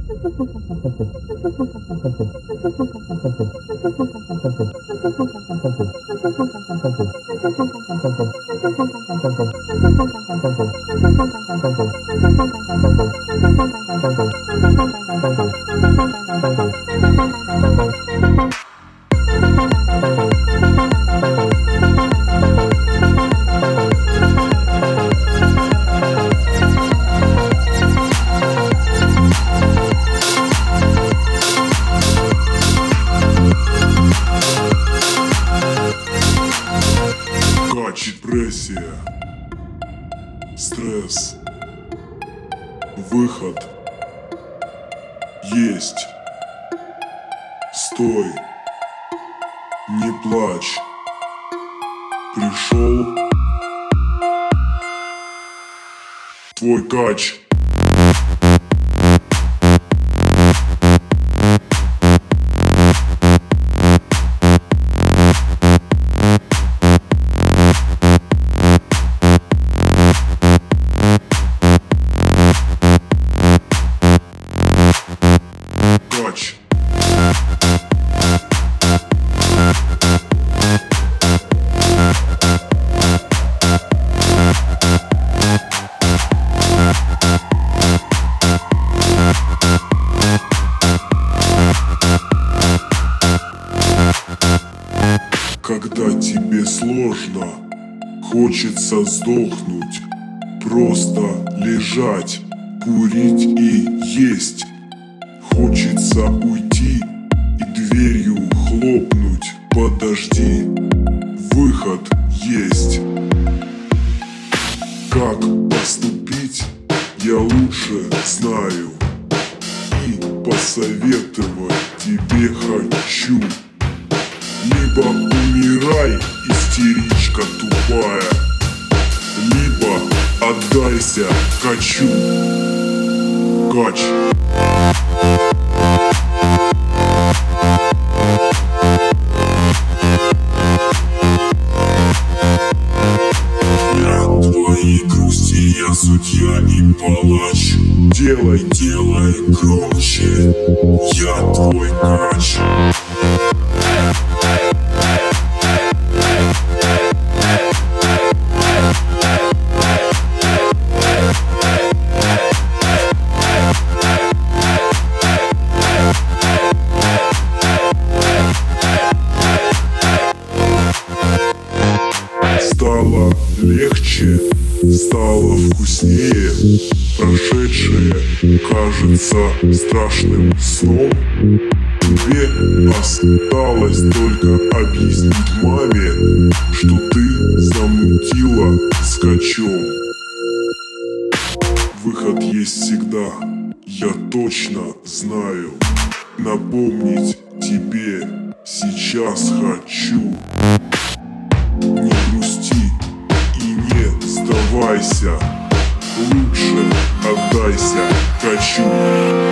Депрессия, стресс, выход есть. Стой, не плачь. Пришел твой кач. Когда тебе сложно, хочется сдохнуть, просто лежать, курить и есть. Хочется уйти и дверью хлопнуть. Подожди, выход есть. Как поступить, я лучше знаю, и посоветовать тебе хочу. Либо умирай, истеричка тупая, либо отдайся качу. Кач. Я твоей грусти, я судья и палач. Делай, делай громче, я твой кач. Стало легче, стало вкуснее. Прошедшее кажется страшным сном. Тебе осталось только объяснить маме, что ты замутила с качом. Выход есть всегда, я точно знаю. Напомнить тебе сейчас хочу. Не грусти и не сдавайся, лучше отдайся качу.